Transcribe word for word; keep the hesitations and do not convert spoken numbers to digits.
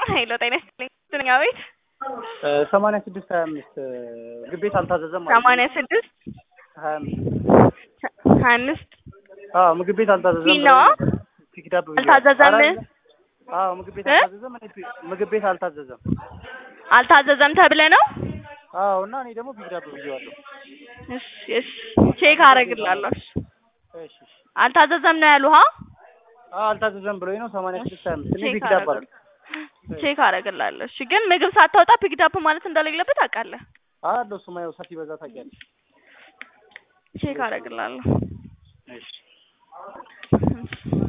ሄሎ ጤና ይስጥልኝ አቤት ሰማንያ ስድስት ሀያ አምስት ምግብ ቤት አልታዘዘም ማለት ነው። ሰማንያ ስድስት ሀያ አምስት ሀያ አምስት አዎ ምግብ ቤት አልታዘዘም ነው ፒክዳፕ አልታዘዘም አዎ ምግብ ቤት አልታዘዘም ምግብ ቤት አልታዘዘም አልታዘዘም ተብለ ነው አዎ እና እኔ ደግሞ ፒክዳፕ ብዬዋለሁ እሺ እሺ ቼክ አረግላለሁ እሺ አልታዘዘም ነው ያሉህ አዎ አልታዘዘም ብሎኝ ነው ሰማንያ ስድስት ሀያ አምስት እኔ ፒክዳፕ አልኩ ቼክ አረግላለሁ እሺ ግን ምግብ ሳታወጣ ፒክዳፕ ማለት እንደሌለበት አውቃለሁ አዎ እሱማ ያው ሰፊ በዛ ታውቂያለሽ ቼክ አረግላለሁ እሺ